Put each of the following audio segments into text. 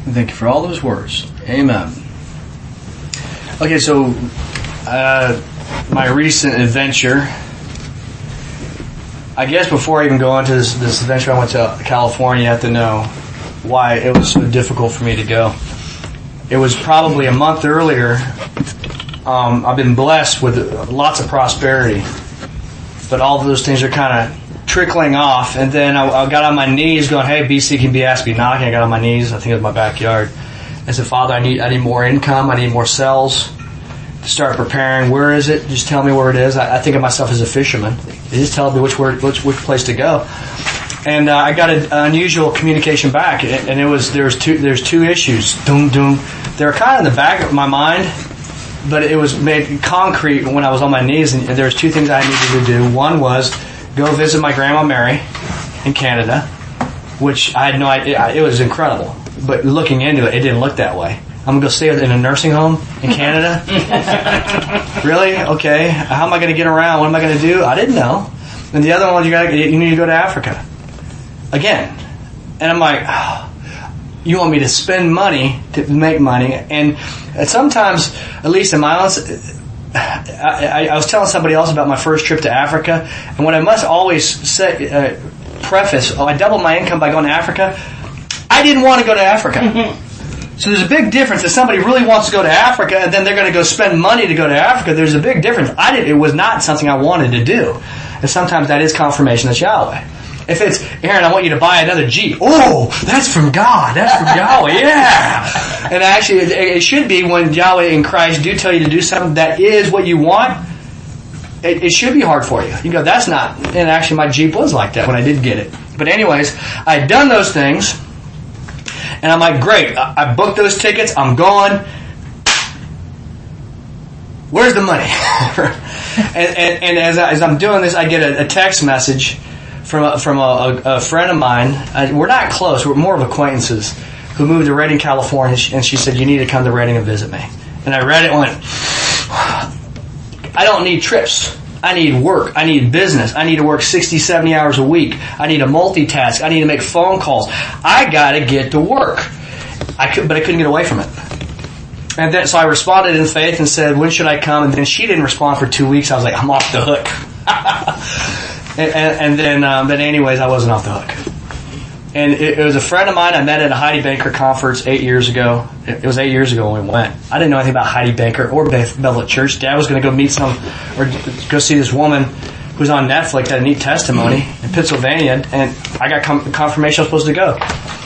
Thank you for all those words. Amen. Okay, so my recent adventure, I guess before I even go into this adventure, I went to California. You have to know why it was so difficult for me to go. It was probably a month earlier. I've been blessed with lots of prosperity, but all of those things are kind of trickling off. And then I got on my knees going, hey, BC can be asked to be knocking. I got on my knees. I think it was my backyard. I said, Father, I need more income. I need more cells to start preparing. Where is it? Just tell me where it is. I think of myself as a fisherman. Just tell me which place to go. And I got an unusual communication back, and there's two issues. They're kind of in the back of my mind, but it was made concrete when I was on my knees. And there was two things I needed to do. One was go visit my grandma Mary in Canada, which I had no idea. It was incredible, but looking into it, it didn't look that way. I'm gonna go stay in a nursing home in Canada. Really? Okay. How am I gonna get around? What am I gonna do? I didn't know. And the other one, you need to go to Africa. Again. And I'm like, you want me to spend money to make money? And sometimes, at least in my own, I was telling somebody else about my first trip to Africa, and what I must always say, preface, I doubled my income by going to Africa. I didn't want to go to Africa. So there's a big difference. If somebody really wants to go to Africa and then they're going to go spend money to go to Africa, there's a big difference. It was not something I wanted to do. And sometimes that is confirmation that's Yahweh. If it's, Aaron, I want you to buy another Jeep. Oh, that's from God. That's from Yahweh. Yeah. And actually, it should be when Yahweh and Christ do tell you to do something that is what you want, it should be hard for you. You go, that's not, and actually my Jeep was like that when I did get it. But anyways, I had done those things, and I'm like, great, I booked those tickets, I'm going. Where's the money? and as I'm doing this, I get a text message from a friend of mine. We're not close, we're more of acquaintances, who moved to Redding, California, and she said, you need to come to Redding and visit me. And I read it and went, I don't need trips. I need work. I need business. I need to work 60, 70 hours a week. I need to multitask. I need to make phone calls. I gotta get to work. But I couldn't get away from it. And then, so I responded in faith and said, when should I come? And then she didn't respond for 2 weeks. I was like, I'm off the hook. But anyways, I wasn't off the hook. And it was a friend of mine I met at a Heidi Banker conference 8 years ago. It was 8 years ago when we went. I didn't know anything about Heidi Banker or Bethel Church. Dad was going to go meet or go see this woman who's on Netflix, had a neat testimony in Pennsylvania, and I got confirmation I was supposed to go.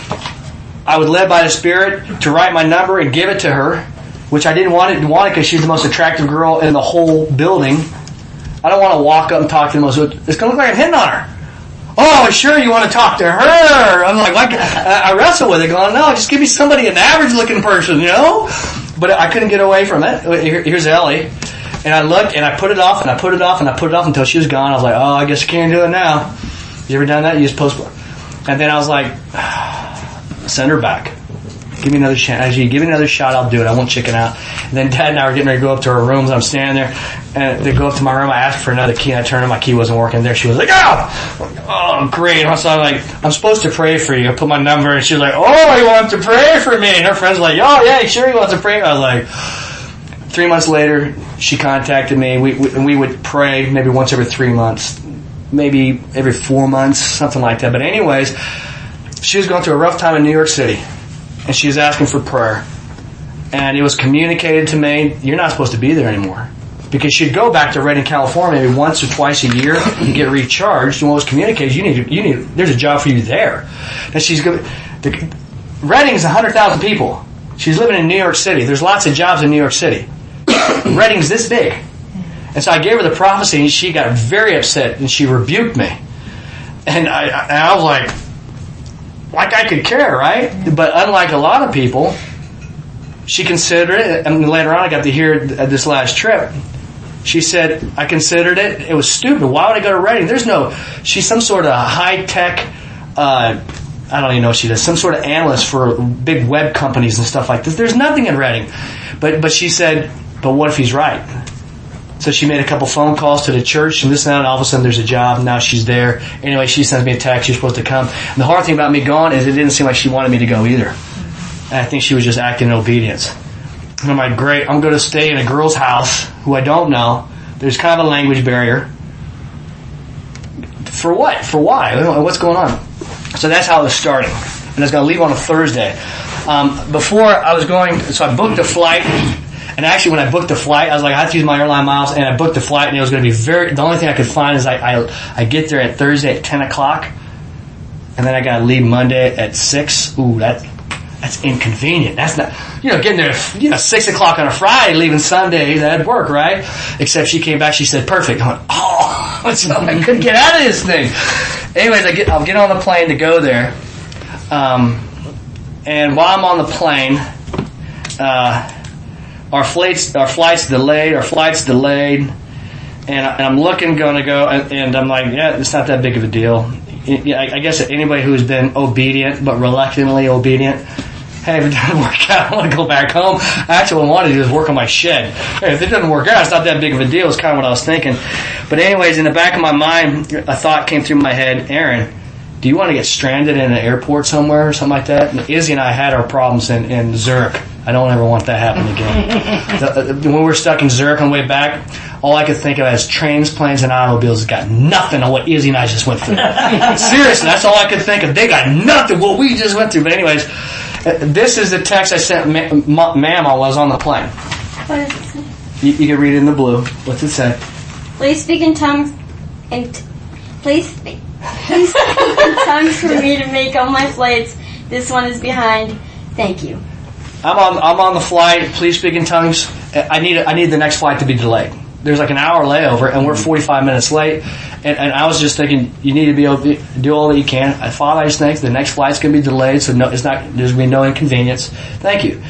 I was led by the Spirit to write my number and give it to her, which I didn't want it because she's the most attractive girl in the whole building. I don't want to walk up and talk to the most. It's going to look like I'm hitting on her. Oh, sure, you want to talk to her? I'm like I wrestle with it, going, no, just give me somebody, an average-looking person, you know? But I couldn't get away from it. Here's Ellie. And I looked, and I put it off, and I put it off, and I put it off until she was gone. I was like, oh, I guess I can't do it now. You ever done that? You just postpone. And then I was like, send her back. Give me another chance. As you give me another shot, I'll do it. I won't chicken out. And then Dad and I were getting ready to go up to our rooms. I'm standing there, and they go up to my room. I asked for another key, and I turned, and my key wasn't working. There she was like, oh, great. So I'm like, I'm supposed to pray for you. I put my number, and she was like, oh, he wants to pray for me. And her friends were like, oh, yeah, sure he wants to pray. I was like, 3 months later, she contacted me. We would pray maybe once every 3 months, maybe every 4 months, something like that. But anyways, she was going through a rough time in New York City. And she was asking for prayer. And it was communicated to me, you're not supposed to be there anymore. Because she'd go back to Redding, California maybe once or twice a year and get recharged. And what was communicated, you need, there's a job for you there. And she's going, Redding's 100,000 people. She's living in New York City. There's lots of jobs in New York City. Redding's this big. And so I gave her the prophecy, and she got very upset, and she rebuked me. And I was like I could care, right? But unlike a lot of people, she considered it, and later on I got to hear it at this last trip. She said, I considered it. It was stupid. Why would I go to Redding? She's some sort of high-tech, I don't even know what she does, some sort of analyst for big web companies and stuff like this. There's nothing in Redding. But she said, but what if he's right? So she made a couple phone calls to the church and this and that, and all of a sudden there's a job. Now she's there. Anyway, she sends me a text. You're supposed to come. And the hard thing about me going is it didn't seem like she wanted me to go either. And I think she was just acting in obedience. And I'm like, great, I'm going to stay in a girl's house who I don't know. There's kind of a language barrier. For what? For why? What's going on? So that's how it was starting. And I was going to leave on a Thursday. Before I was going, so I booked a flight. And actually, when I booked the flight, I was like, I have to use my airline miles. And I booked the flight, and it was going to be the only thing I could find is I get there at Thursday at 10 o'clock. And then I got to leave Monday at 6. Ooh, that's inconvenient. That's not, getting there, 6 o'clock on a Friday, leaving Sunday, that'd work, right? Except she came back, she said, perfect. I went, so I couldn't get out of this thing. Anyways, I'll get on the plane to go there. And while I'm on the plane, our flight's delayed, and I'm looking, going to go, and I'm like, yeah, it's not that big of a deal. I guess anybody who's been obedient, but reluctantly obedient, hey, if it doesn't work out, I want to go back home. Actually, what I want to do is work on my shed. Hey, if it doesn't work out, it's not that big of a deal. It's kind of what I was thinking. But anyways, in the back of my mind, a thought came through my head, Aaron, do you want to get stranded in an airport somewhere or something like that? And Izzy and I had our problems in Zurich. I don't ever want that happening again. When we were stuck in Zurich on the way back, all I could think of as trains, planes, and automobiles got nothing on what Izzy and I just went through. Seriously, that's all I could think of. They got nothing what we just went through. But anyways, this is the text I sent Ma'am while I was on the plane. What does it say? You can read it in the blue. What's it say? Please speak in tongues please speak in tongues for me to make all my flights. This one is behind. Thank you. I'm on the flight. Please speak in tongues. I need the next flight to be delayed. There's like an hour layover, and we're 45 minutes late. And I was just thinking, you need to be able to do all that you can. Father, I just think the next flight's going to be delayed, so there's going to be no inconvenience. Thank you.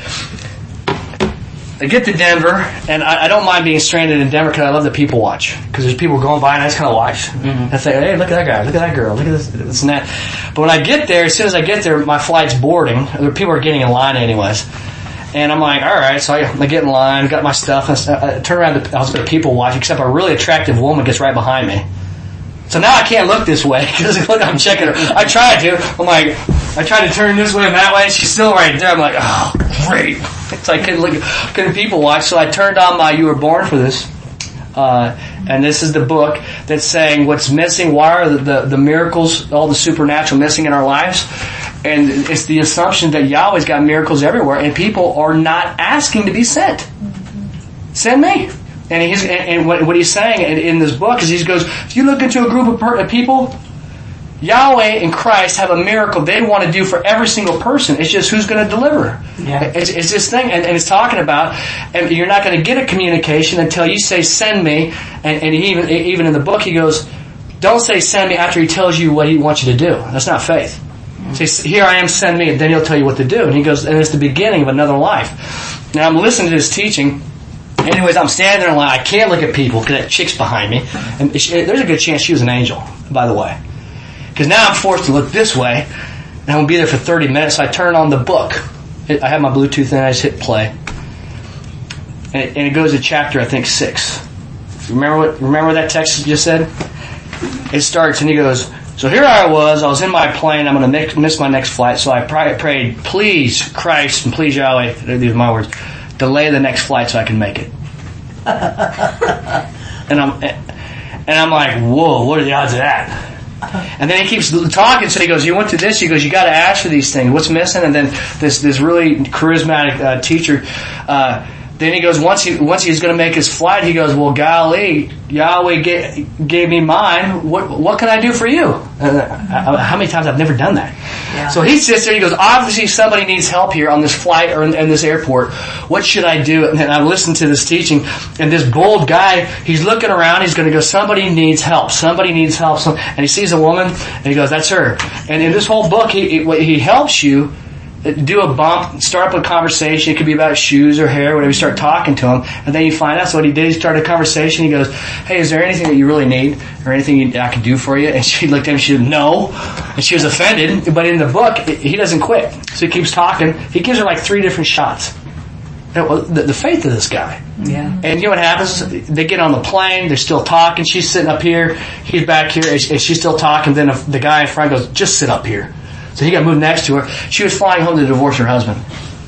I get to Denver, and I don't mind being stranded in Denver because I love the people watch. Because there's people going by, and I just kind of watch. Mm-hmm. I say, hey, look at that guy, look at that girl, look at this and that. But when I get there, as soon as I get there, my flight's boarding. People are getting in line anyways. And I'm like, all right, so I get in line, got my stuff, and I turn around, I was going to people watch, except a really attractive woman gets right behind me. So now I can't look this way, because look, I'm checking her. I tried to. I'm like, I tried to turn this way and that way, and she's still right there. I'm like, oh, great. So I couldn't people watch, so I turned on my You Were Born for This. And this is the book that's saying what's missing, why are the miracles, all the supernatural missing in our lives? And it's the assumption that Yahweh's got miracles everywhere, and people are not asking to be sent. Send me. And what he's saying in this book is he goes, if you look into a group of people, Yahweh and Christ have a miracle they want to do for every single person. It's just who's going to deliver. Yeah. It's this thing, and it's talking about, and you're not going to get a communication until you say, send me. And even in the book he goes, don't say send me after he tells you what he wants you to do. That's not faith. Say, here I am, send me, and then he'll tell you what to do. And he goes, and it's the beginning of another life. Now I'm listening to this teaching. Anyways, I'm standing there and I can't look at people because that chick's behind me. And there's a good chance she was an angel, by the way. Because now I'm forced to look this way, and I'm going to be there for 30 minutes, so I turn on the book. I have my Bluetooth in, I just hit play. And it goes to chapter, I think, 6. Remember that text just said? It starts, and he goes, so here I was in my plane, I'm going to miss my next flight, so I prayed, please, Christ, and please, Yahweh, these are my words, delay the next flight so I can make it. And I'm like, whoa, what are the odds of that? And then he keeps talking, so he goes, you went to this, he goes, you got to ask for these things, what's missing? And then this really charismatic teacher, then he goes, once he's going to make his flight, he goes, well, golly, Yahweh gave me mine. What can I do for you? How many times I've never done that? Yeah. So he sits there, he goes, obviously somebody needs help here on this flight or in this airport. What should I do? And I listened to this teaching, and this bold guy, he's looking around, he's going to go, somebody needs help. And he sees a woman, and he goes, that's her. And in this whole book, he helps you do a bump, start up a conversation. It could be about shoes or hair, whatever. You start talking to him, and then you find out. So what he did, he started a conversation. He goes, hey, is there anything that you really need or anything I can do for you? And she looked at him, she said, no. And she was offended. But in the book, he doesn't quit. So he keeps talking. He gives her like 3 different shots. The faith of this guy. Yeah. And you know what happens? They get on the plane, they're still talking. She's sitting up here, he's back here, and she's still talking. Then the guy in front goes, just sit up here. So he got moved next to her. She was flying home to divorce her husband.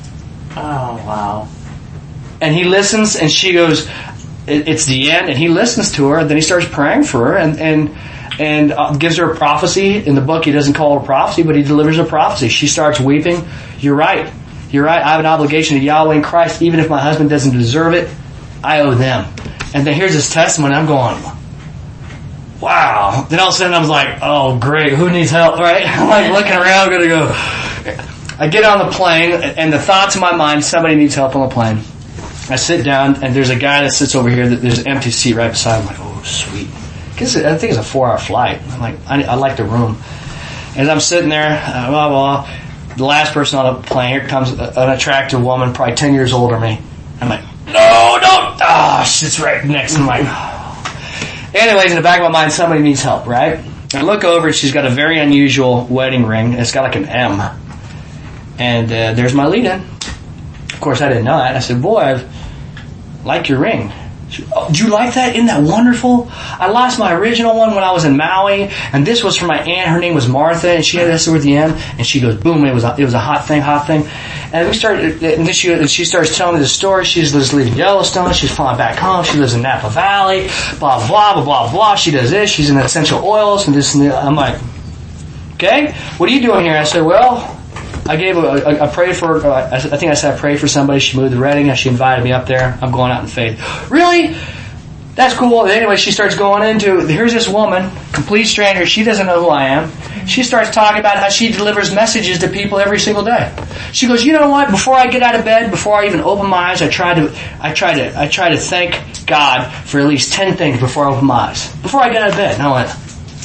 Oh, wow. And he listens, and she goes, it's the end, and he listens to her, and then he starts praying for her, and gives her a prophecy. In the book, he doesn't call it a prophecy, but he delivers a prophecy. She starts weeping. You're right. I have an obligation to Yahweh and Christ, even if my husband doesn't deserve it, I owe them. And then here's his testimony. I'm going, wow. Then all of a sudden I was like, oh great, who needs help, right? I'm like looking around, going to go. I get on the plane, and the thoughts in my mind, somebody needs help on the plane. I sit down, and there's a guy that sits over here. There's an empty seat right beside him. I'm like, oh, sweet. I think it's a 4-hour flight. I'm like, I like the room. As I'm sitting there, blah, blah, the last person on the plane, here comes an attractive woman, probably 10 years older than me. I'm like, no, don't. Ah, she's right next to me. I'm like, oh. Anyways, in the back of my mind, somebody needs help, right? I look over, and she's got a very unusual wedding ring. It's got like an M. And there's my lead-in. Of course, I didn't know that. I said, boy, I like your ring. She, oh, do you like that? Isn't that wonderful? I lost my original one when I was in Maui, and this was for my aunt. Her name was Martha, and she had this with the M. And she goes, boom! It was a hot thing. And we started. And then she starts telling me the story. She's leaving Yellowstone. She's flying back home. She lives in Napa Valley. Blah blah blah blah blah. She does this. She's in essential oils and this and that. I'm like, okay, what are you doing here? I said, well, I gave I prayed for, I think I said I prayed for somebody. She moved the wedding, and she invited me up there. I'm going out in faith. Really? That's cool. Anyway, she starts going into, here's this woman, complete stranger. She doesn't know who I am. She starts talking about how she delivers messages to people every single day. She goes, you know what? Before I get out of bed, before I even open my eyes, I try to thank God for at least 10 things before I open my eyes. Before I get out of bed. And I went,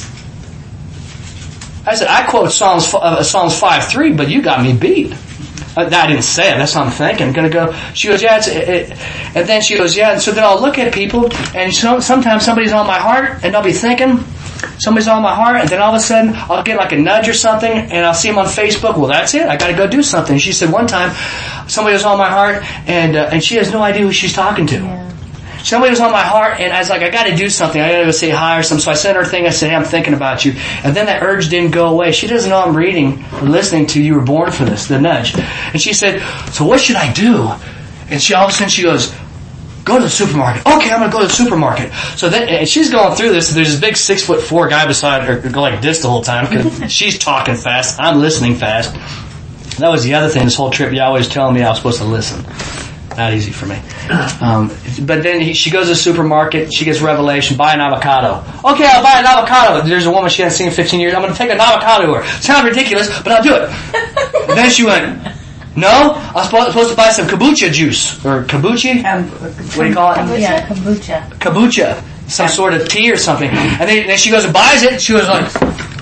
I said, I quote Psalms 5:3, but you got me beat. I didn't say it. That's what I'm thinking. I'm going to go. She goes, yeah. And then she goes, yeah. And so then I'll look at people, and sometimes somebody's on my heart, and I'll be thinking, somebody's on my heart, and then all of a sudden I'll get like a nudge or something, and I'll see them on Facebook. Well, that's it. I got to go do something. She said one time somebody was on my heart, and she has no idea who she's talking to. Yeah. Somebody was on my heart, and I was like, I got to do something. I got to go say hi or something. So I sent her a thing. I said, hey, I'm thinking about you. And then that urge didn't go away. She doesn't know I'm reading or listening to You Were Born for This, the nudge. And she said, so what should I do? And all of a sudden she goes, go to the supermarket. Okay, I'm going to go to the supermarket. So then, and she's going through this. There's this big 6'4" guy beside her, go like this the whole time because she's talking fast. I'm listening fast. That was the other thing. This whole trip, you always telling me I was supposed to listen. Not easy for me. But then she goes to the supermarket. She gets revelation. Buy an avocado. Okay, I'll buy an avocado. There's a woman she hasn't seen in 15 years. I'm going to take an avocado to her. Sounds ridiculous, but I'll do it. And then she went, no, I'm supposed to buy some kombucha juice. Or kombucha? What do you call it? Yeah, kombucha. Kombucha. Some sort of tea or something. And then she goes and buys it. She was like,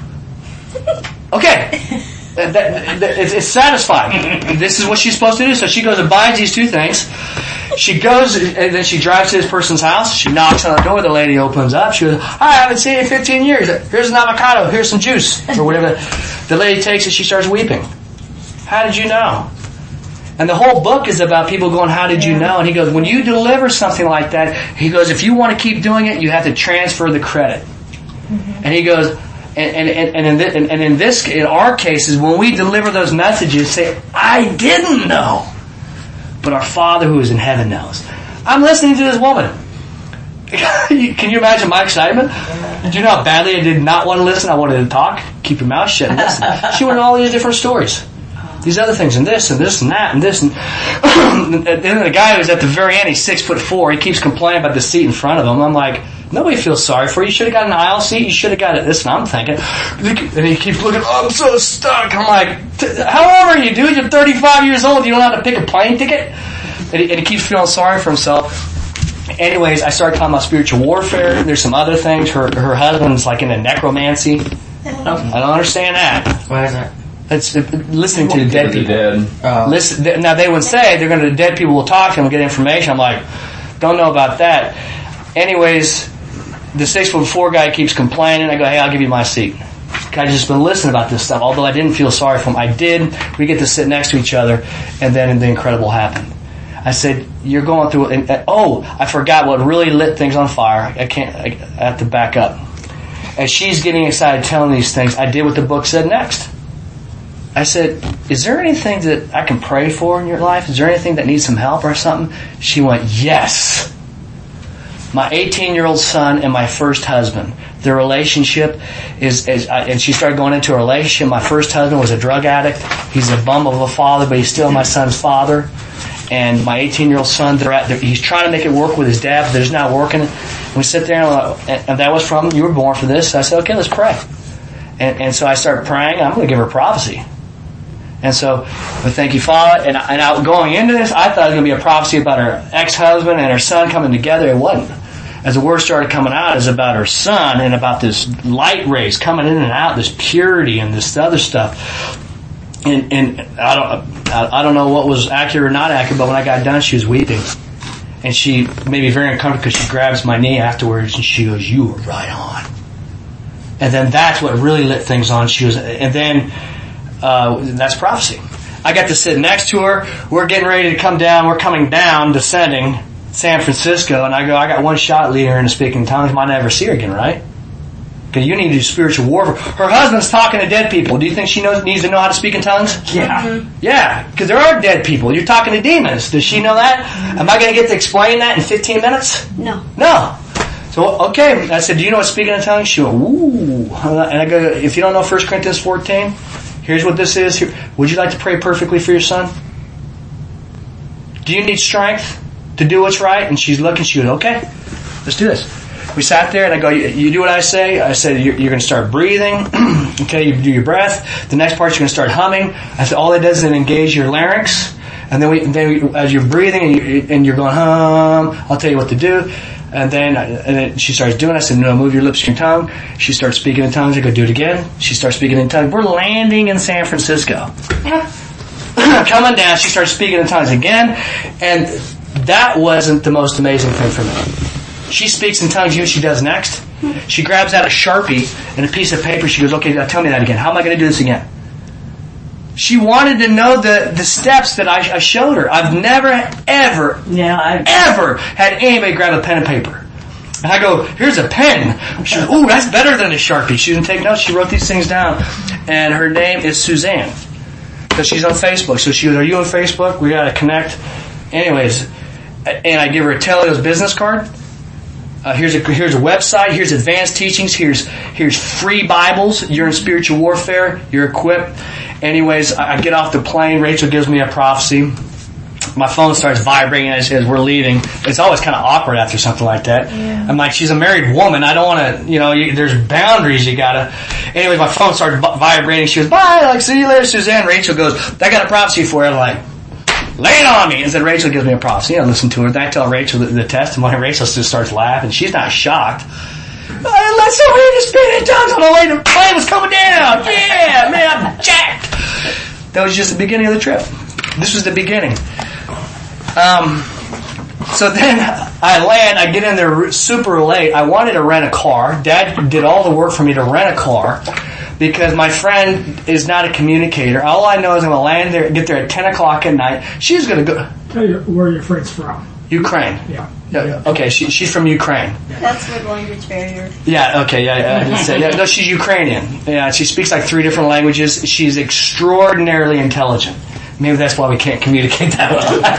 okay. It's satisfying. This is what she's supposed to do. So she goes and buys these two things. She goes and then she drives to this person's house. She knocks on the door. The lady opens up. She goes, hi, I haven't seen you in 15 years. Here's an avocado. Here's some juice. Or whatever. The lady takes it. She starts weeping. How did you know? And the whole book is about people going, how did you know? And he goes, when you deliver something like that, he goes, if you want to keep doing it, you have to transfer the credit. Mm-hmm. And he goes, in our cases, when we deliver those messages, say, I didn't know, but our Father who is in heaven knows. I'm listening to this woman. Can you imagine my excitement? Do you know how badly I did not want to listen? I wanted to talk, keep your mouth shut and listen. She went all these different stories. These other things, and this, and this, and that, and this, and then the guy who's at the very end, he's 6'4", he keeps complaining about the seat in front of him. I'm like, nobody feels sorry for you. You should have got an aisle seat. You should have got it. This, and I'm thinking. And he keeps looking, oh, I'm so stuck. I'm like, how old are you, dude? You're 35 years old. You don't have to pick a plane ticket? And he keeps feeling sorry for himself. Anyways, I started talking about spiritual warfare. There's some other things. Her husband's like into necromancy. I don't understand that. What is it? It's listening to the dead people. Dead. Now they would say the dead people will talk to them and get information. I'm like, don't know about that. Anyways, the 6'4" guy keeps complaining. I go, hey, I'll give you my seat. I've just been listening about this stuff. Although I didn't feel sorry for him, I did. We get to sit next to each other, and then the incredible happened. I said, you're going through it. I forgot what really lit things on fire. I have to back up. As she's getting excited telling these things, I did what the book said next. I said, is there anything that I can pray for in your life? Is there anything that needs some help or something? She went, yes. My 18-year-old son and my first husband, their relationship is, and she started going into a relationship. My first husband was a drug addict. He's a bum of a father, but he's still my son's father. And my 18-year-old son, he's trying to make it work with his dad, but it's not working. And we sit there, and that was from, you were born for this. So I said, okay, let's pray. And so I started praying. I'm going to give her prophecy. And so, but thank you, Father. And I, going into this, I thought it was going to be a prophecy about her ex-husband and her son coming together. It wasn't. As the word started coming out, it was about her son and about this light rays coming in and out, this purity and this other stuff. And I don't know what was accurate or not accurate, but when I got done, she was weeping. And she made me very uncomfortable because she grabs my knee afterwards and she goes, you were right on. And then that's what really lit things on. She was, and then, that's prophecy. I got to sit next to her. We're getting ready to come down. We're coming down, descending San Francisco. And I go, I got one shot leading her into speaking in tongues. Might never see her again, right? Because you need to do spiritual warfare. Her husband's talking to dead people. Do you think she needs to know how to speak in tongues? Yeah. Mm-hmm. Yeah, because there are dead people. You're talking to demons. Does she know that? Am I going to get to explain that in 15 minutes? No. No. So, okay. I said, do you know what speaking in tongues? She went, ooh. And I go, if you don't know 1 Corinthians 14, here's what this is. Would you like to pray perfectly for your son? Do you need strength to do what's right? And she's looking. She goes, okay, let's do this. We sat there and I go, you do what I say. I said, you're going to start breathing. Okay, you do your breath. The next part, you're going to start humming. I said, all it does is engage your larynx. And then as you're breathing and you're going, hum, I'll tell you what to do. And then she starts doing it. I said, no, move your lips to your tongue. She starts speaking in tongues. I go, do it again. She starts speaking in tongues. We're landing in San Francisco. Coming down, she starts speaking in tongues again. And that wasn't the most amazing thing for me. She speaks in tongues. You know what she does next? She grabs out a Sharpie and a piece of paper. She goes, okay, now tell me that again. How am I going to do this again? She wanted to know the steps that I showed her. I've never, ever had anybody grab a pen and paper. And I go, here's a pen. She goes, ooh, that's better than a Sharpie. She didn't take notes. She wrote these things down. And her name is Suzanne. So she's on Facebook. So she goes, are you on Facebook? We got to connect. Anyways, and I give her a Telio's business card. Here's a website. Here's advanced teachings. Here's free Bibles. You're in spiritual warfare. You're equipped. Anyways, I get off the plane. Rachel gives me a prophecy. My phone starts vibrating as we're leaving. It's always kind of awkward after something like that. Yeah. I'm like, she's a married woman. I don't want to, there's boundaries you gotta. Anyways, my phone starts vibrating. She goes, bye. Like, see you later, Suzanne. Rachel goes, I got a prophecy for you. I'm like, lay it on me. And then Rachel gives me a prophecy. I listen to her. Then I tell Rachel the testimony. Rachel just starts laughing. She's not shocked. Let somebody just speak in tongues on the way the plane was coming down. Yeah, man, I'm jacked. That was just the beginning of the trip. This was the beginning. So then I land. I get in there super late. I wanted to rent a car. Dad did all the work for me to rent a car. Because my friend is not a communicator. All I know is I'm going to land there, get there at 10 o'clock at night. She's going to go... Tell you where your friend's from. Ukraine. Yeah. Okay, she's from Ukraine. That's with language barrier. Yeah, okay, yeah. No, she's Ukrainian. Yeah, she speaks like 3 different languages. She's extraordinarily intelligent. Maybe that's why we can't communicate that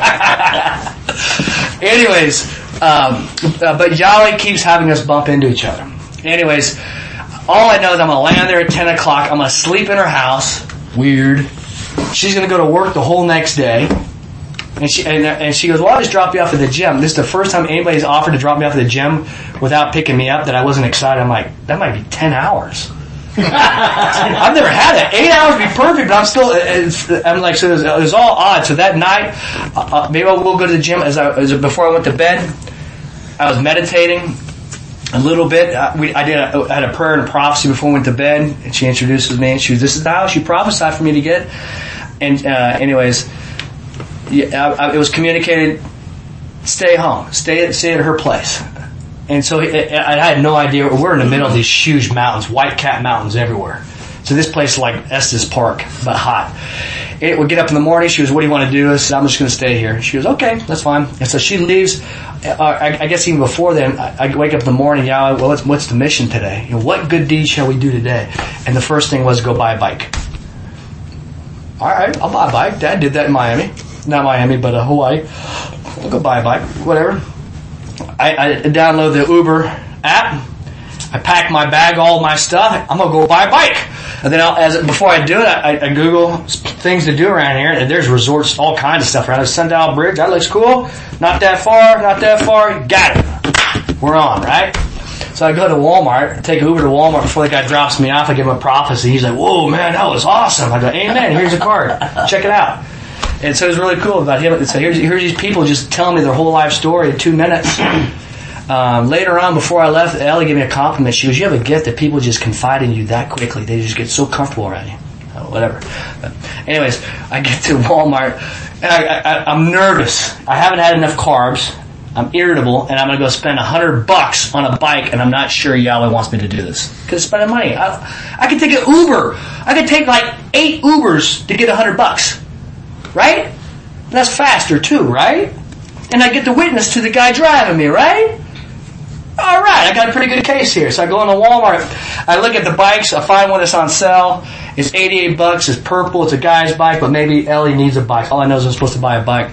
well. Anyways, but Yahweh keeps having us bump into each other. Anyways... All I know is I'm going to land there at 10 o'clock. I'm going to sleep in her house. Weird. She's going to go to work the whole next day. And she goes, well, I'll just drop you off at the gym. This is the first time anybody's offered to drop me off at the gym without picking me up that I wasn't excited. I'm like, that might be 10 hours. I've never had that. 8 hours would be perfect, but I'm still, I'm like, so it was all odd. So that night, maybe we'll go to the gym before I went to bed. I was meditating. A little bit. I had a prayer and a prophecy before I went to bed, and she introduces me, and she goes, this is the house you prophesied for me to get. And anyways, it was communicated, stay home, stay at her place. And so I had no idea. We're in the middle of these huge mountains, White Cat Mountains everywhere. So this place is like Estes Park, but hot. It would get up in the morning. She goes, what do you want to do? I said, I'm just going to stay here. She goes, okay, that's fine. And so she leaves. I guess even before then, I wake up in the morning. Yeah, well, what's the mission today? What good deed shall we do today? And the first thing was go buy a bike. all right, I'll buy a bike. Dad did that in Miami. Not Miami, but Hawaii. I'll go buy a bike, whatever. I download the Uber app. I pack my bag, all my stuff. I'm going to go buy a bike. And then before I do it, I Google things to do around here. And there's resorts, all kinds of stuff around. There's Sundial Bridge. That looks cool. Not that far. Got it. We're on, right? So I go to Walmart, take Uber to Walmart before the guy drops me off. I give him a prophecy. He's like, whoa, man, that was awesome. I go, amen, here's a card. Check it out. And so it was really cool about him. So here's these people just telling me their whole life story in 2 minutes. Later on, before I left, Ellie gave me a compliment. She goes, you have a gift that people just confide in you that quickly. They just get so comfortable around you. Whatever. But anyways, I get to Walmart, and I'm nervous. I haven't had enough carbs. I'm irritable, and I'm going to go spend $100 on a bike, and I'm not sure Yahweh wants me to do this. Because it's spending money. I could take an Uber. I could take like 8 Ubers to get $100. Right? And that's faster too, right? And I get to witness to the guy driving me, right? All right, I got a pretty good case here. So I go into Walmart. I look at the bikes. I find one that's on sale. It's $88. It's purple. It's a guy's bike, but maybe Ellie needs a bike. All I know is I'm supposed to buy a bike.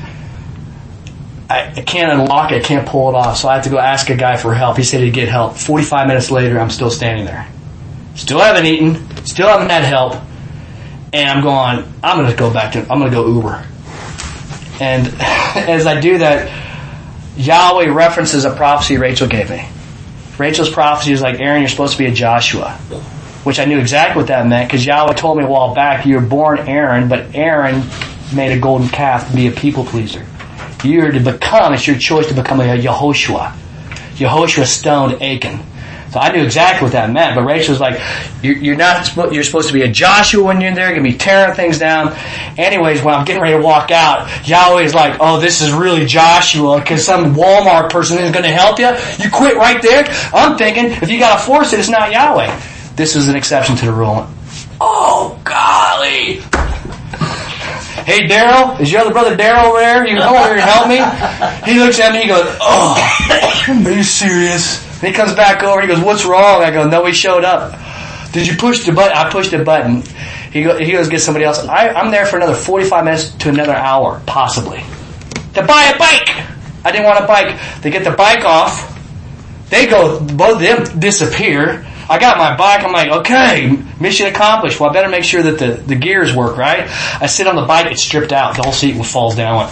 I can't unlock it. I can't pull it off. So I have to go ask a guy for help. He said he'd get help. 45 minutes later, I'm still standing there. Still haven't eaten. Still haven't had help. And I'm going, I'm going to go Uber. And as I do that, Yahweh references a prophecy Rachel gave me. Rachel's prophecy is like, Aaron, you're supposed to be a Joshua. Which I knew exactly what that meant, because Yahweh told me a while back, you're born Aaron, but Aaron made a golden calf to be a people pleaser. You're to become, it's your choice to become a Yehoshua. Yehoshua stoned Achan. So I knew exactly what that meant, but Rachel's like, you're supposed to be a Joshua when you're there, you're going to be tearing things down. Anyways, when I'm getting ready to walk out, Yahweh's like, oh, this is really Joshua, because some Walmart person is going to help you. You quit right there. I'm thinking, if you got to force it, it's not Yahweh. This is an exception to the rule. Oh, golly. Hey, Daryl, is your other brother Daryl over there? You can come over here and help me? He looks at me, he goes, oh, are you serious? And he comes back over, he goes, what's wrong? I go, no, he showed up. Did you push the button? I pushed the button. He goes, get somebody else. I'm there for another 45 minutes to another hour, possibly. To buy a bike! I didn't want a bike. They get the bike off. They go, both of them disappear. I got my bike. I'm like, okay, mission accomplished. Well, I better make sure that the gears work, right? I sit on the bike. It's stripped out. The whole seat falls down.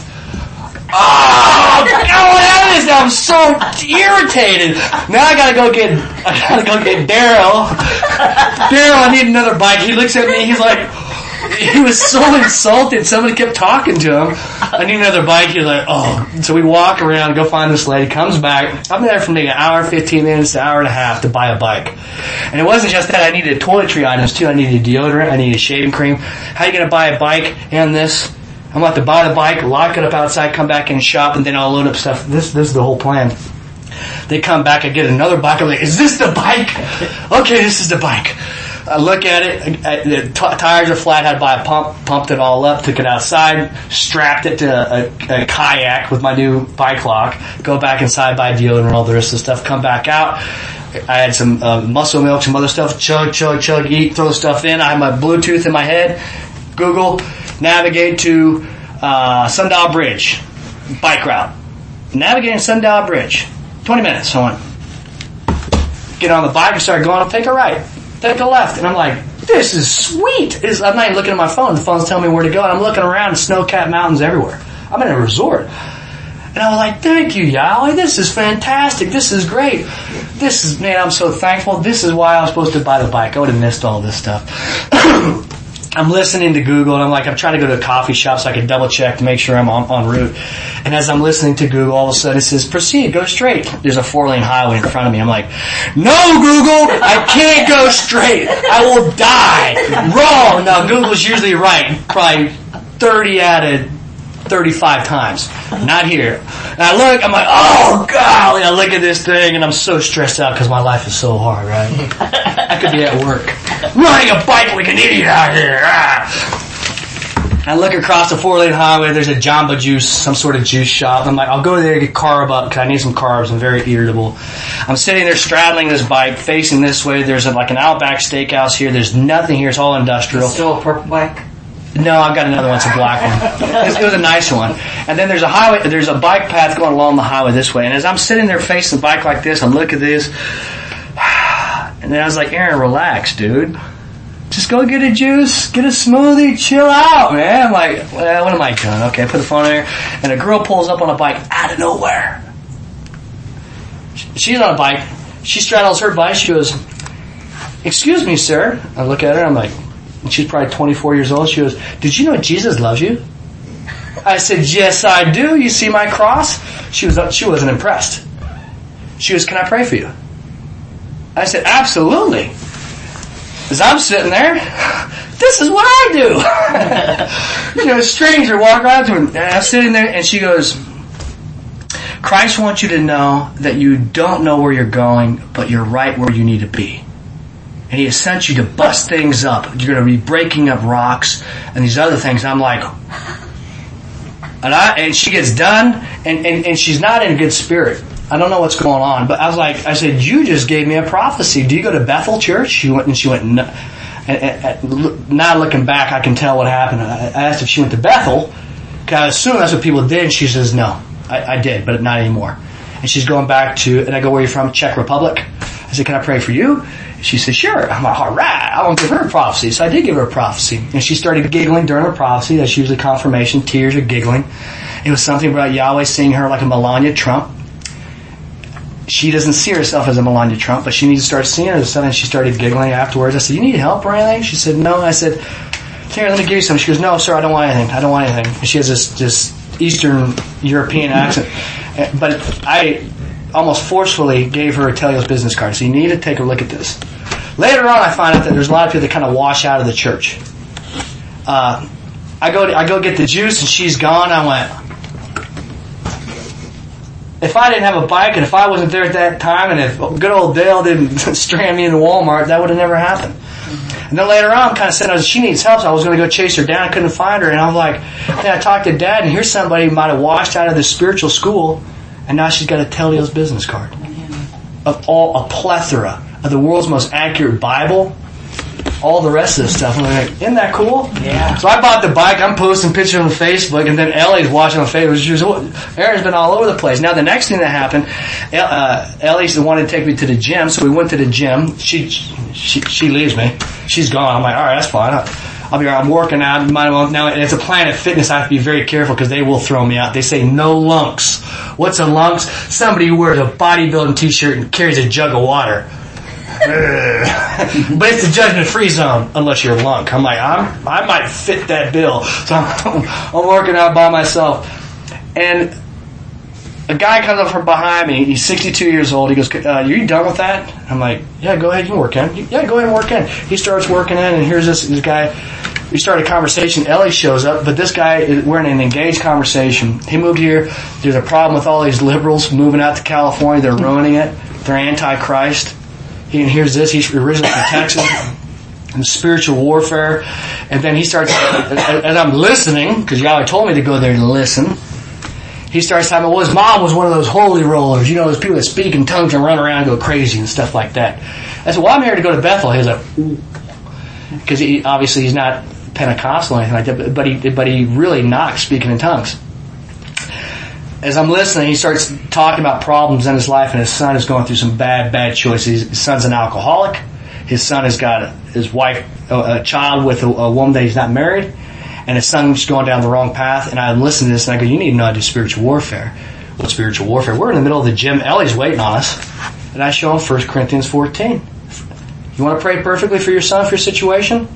Oh, God, I'm so irritated. Now I gotta go get Daryl. Daryl, I need another bike. He looks at me. He's like, he was so insulted. Somebody kept talking to him. I need another bike. He's like, oh. So we walk around, go find this lady, comes back. I'm there for maybe an hour, 15 minutes, an hour and a half to buy a bike. And it wasn't just that. I needed toiletry items too. I needed deodorant. I needed shaving cream. How are you going to buy a bike and this? I'm about to buy the bike, lock it up outside, come back and shop, and then I'll load up stuff. This is the whole plan. They come back, I get another bike. I'm like, is this the bike? Okay, this is the bike. I look at it. The tires are flat. I had to buy a pump. Pumped it all up. Took it outside. Strapped it to a kayak with my new bike lock. Go back inside, buy deodorant and all the rest of the stuff. Come back out. I had some muscle milk, some other stuff. Chug, eat, throw the stuff in. I had my Bluetooth in my head. Google, navigate to Sundial Bridge. Bike route. Navigating Sundial Bridge. 20 minutes. So I went, get on the bike and start going. I'll take a right. Take a left. And I'm like, this is sweet. I'm not even looking at my phone. The phone's telling me where to go. And I'm looking around, snow-capped mountains everywhere. I'm in a resort. And I was like, thank you, Yahweh. This is fantastic. This is great. Man, I'm so thankful. This is why I was supposed to buy the bike. I would have missed all this stuff. I'm listening to Google, and I'm trying to go to a coffee shop so I can double check to make sure I'm on route. And as I'm listening to Google, all of a sudden it says, proceed, go straight. There's a 4-lane highway in front of me. I'm like, no, Google, I can't go straight. I will die. Wrong. No, Google's usually right. Probably 30 out of 35 times. Not here. And I look, I'm like, oh, golly, I look at this thing, and I'm so stressed out because my life is so hard, right? I could be at work. Riding a bike like an idiot out here. I look across the 4-lane highway, there's a Jamba Juice, some sort of juice shop. I'm like, I'll go there and get carb up because I need some carbs. I'm very irritable. I'm sitting there straddling this bike, facing this way. There's an Outback Steakhouse here. There's nothing here. It's all industrial. It's still a purple bike? No, I've got another one. It's a black one. It was a nice one. And then there's a highway. There's a bike path going along the highway this way. And as I'm sitting there facing the bike like this, I look at this, and then I was like, Aaron, relax, dude. Just go get a juice, get a smoothie, chill out, man. I'm like, well, what am I doing? Okay, I put the phone in there, and a girl pulls up on a bike out of nowhere. She's on a bike. She straddles her bike. She goes, excuse me, sir. I look at her. I'm like, she's probably 24 years old. She goes, did you know Jesus loves you? I said, yes, I do. You see my cross? She wasn't impressed. She goes, can I pray for you? I said, absolutely. As I'm sitting there, this is what I do. A stranger walk around to her, and I'm sitting there, and she goes, Christ wants you to know that you don't know where you're going, but you're right where you need to be. And He has sent you to bust things up. You're going to be breaking up rocks and these other things. And I'm like, and she gets done, and she's not in a good spirit. I don't know what's going on, but I said, you just gave me a prophecy. Do you go to Bethel Church? She went, no. And now looking back, I can tell what happened. I asked if she went to Bethel, because I assume that's what people did, and she says, no, I did, but not anymore. And she's going back and I go, where are you from? Czech Republic. I said, can I pray for you? She said, sure. I'm like, all right, I want to give her a prophecy. So I did give her a prophecy. And she started giggling during her prophecy. That's usually confirmation, tears or giggling. It was something about Yahweh seeing her like a Melania Trump. She doesn't see herself as a Melania Trump, but she needs to start seeing herself. And she started giggling afterwards. I said, you need help or anything? She said, no. I said, here, let me give you something. She goes, no, sir, I don't want anything. I don't want anything. And she has this Eastern European accent. But I almost forcefully gave her a Telio's business card. So you need to take a look at this. Later on, I find out that there's a lot of people that kind of wash out of the church. I go get the juice, and she's gone. I went, if I didn't have a bike, and if I wasn't there at that time, and if good old Dale didn't strand me into Walmart, that would have never happened. And then later on, I'm kind of saying, she needs help, so I was going to go chase her down. I couldn't find her, and I'm like, then I talked to Dad, and here's somebody who might have washed out of this spiritual school, and now she's got a Telio's business card of a plethora of the world's most accurate Bible, all the rest of this stuff. I'm like, isn't that cool? Yeah. So I bought the bike. I'm posting pictures on Facebook, and then Ellie's watching on Facebook. Aaron's been all over the place. Now the next thing that happened, Ellie wanted to take me to the gym, so we went to the gym. She leaves me. She's gone. I'm like, all right, that's fine. I'll be all right. I'm working out. Now it's a Planet Fitness. I have to be very careful because they will throw me out. They say no lunks. What's a lunks? Somebody who wears a bodybuilding t-shirt and carries a jug of water. But it's the judgment-free zone unless you're a lunk. I'm like, I might fit that bill. So I'm working out by myself. And a guy comes up from behind me. He's 62 years old. He goes, are you done with that? I'm like, yeah, go ahead. You can work in. Yeah, go ahead and work in. He starts working in, and here's this guy. We start a conversation. Ellie shows up, but this guy, we're in an engaged conversation. He moved here. There's a problem with all these liberals moving out to California. They're ruining it. They're anti-Christ. And here's this. He's originally from Texas. And spiritual warfare. And then he starts, and I'm listening, because Yahweh told me to go there and listen. He starts talking, well, his mom was one of those holy rollers. You know, those people that speak in tongues and run around and go crazy and stuff like that. I said, well, I'm here to go to Bethel. He's like, because obviously he's not Pentecostal or anything like that, but he really knocks speaking in tongues. As I'm listening, he starts talking about problems in his life, and his son is going through some bad choices. His son's an alcoholic. His son has got his wife, a child with a woman that he's not married, and his son's going down the wrong path. And I'm listening to this, and I go, you need to know how to do spiritual warfare. What spiritual warfare? We're in the middle of the gym. Ellie's waiting on us, and I show him 1 Corinthians 14. You want to pray perfectly for your son, for your situation?